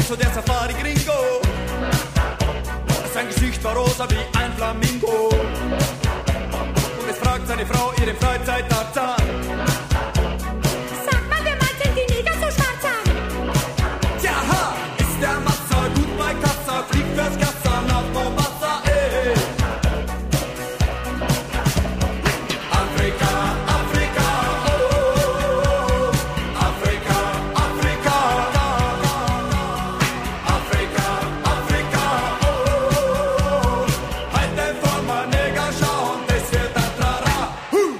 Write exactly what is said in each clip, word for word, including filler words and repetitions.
so der Safari-Gringo. Sein Gesicht war rosa wie ein Flamingo. Und es fragt seine Frau ihre Freizeit Tarzan. Sag mal, wer meint denn die Neger so schwarz an? Tja, ha, ist der Massa gut bei Kassa, fliegt fürs Kassa nach Mombasa, ey. Afrika, Afrika, oh, Afrika, Afrika, Afrika, Afrika, oh, heute vor mal Neger schauen, das wird ein Trara.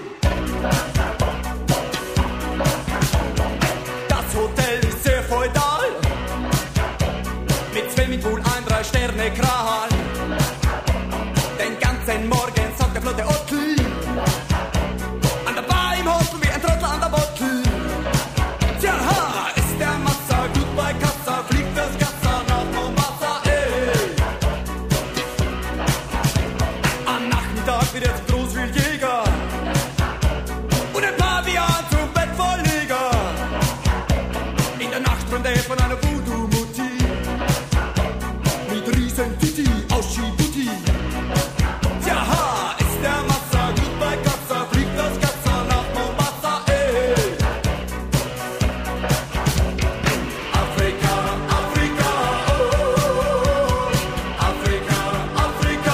Das Hotel ist sehr feudal, mit Swimmingpool, ein Drei-Sterne-Kral. Den ganzen Morgen sagt der flotte Ottel an der Bar im Hostel wie ein Trottel an der Bottel. Tja, ha, ist der Massa gut bei Kassa, fliegt fürs Kassa nach Mombasa, ey. Am Nachmittag wird er zum Großwildjäger und ein Pavian zum Bettvorleger. In der Nacht träumt er von einer Voodoo-Mutti mit riesen Titi aus Djibouti. Tja, ha, ist der Massa gut bei Kassa, fliegt das Kassa nach Mombasa, ey. Afrika, Afrika, oh, Afrika, Afrika,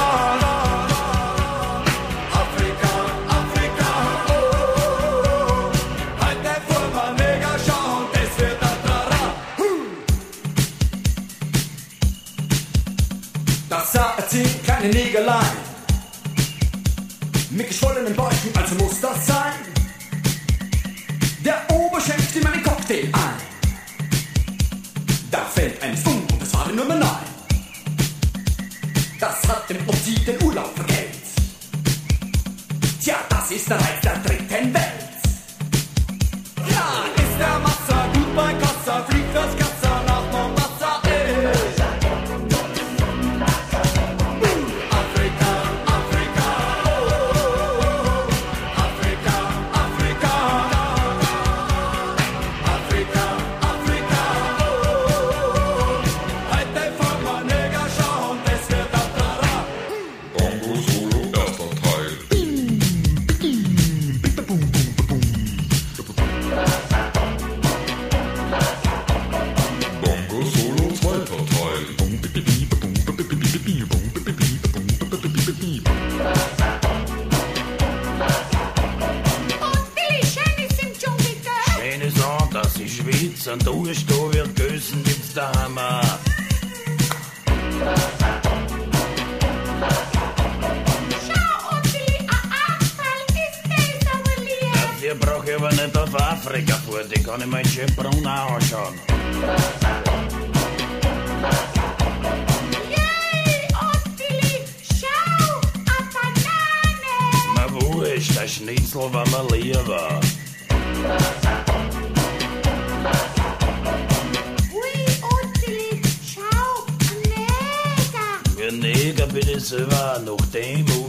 Afrika, Afrika, oh, heute vor mal Neger schauen, das wird ein Trara. Das sah erzählt kleine Negerlein mit geschwollenen Bäuchen, also muss das sein. Der Ober schenkt ihm einen Cocktail ein. Da fällt eines um und das war die Nummer neun. Das hat dem Ozi den Urlaub vergällt. Tja, das ist der Reiz der dritten Welt. Ja, ist der Massa gut bei Kassa, fliegt das Kassa nach Mombasa, ey. Afrika, Afrika, oh, Afrika, Afrika, Afrika, Afrika, oh, heute vor mal Neger schauen, das wird ein Trara. Bongo Solo, erster Teil. Bongo Solo, zweiter Teil. Und Billy, schön ist im Dschungel, gell? Schöne Sache, dass ich schwitze und du bist da, wird Gössen gibt's der Hammer. Schau, und Billy, ein Anfall ist das aber lieb. Dafür brauch ich aber nicht auf Afrika vor, die kann ich mir in Schönbrunn auch anschauen. Yay, und Billy, schau, eine Banane. Na wurscht, der Schnitzel war mir lieber. Ui, und Billy, schau, ein Neger. Für Neger bin ich selber, nach dem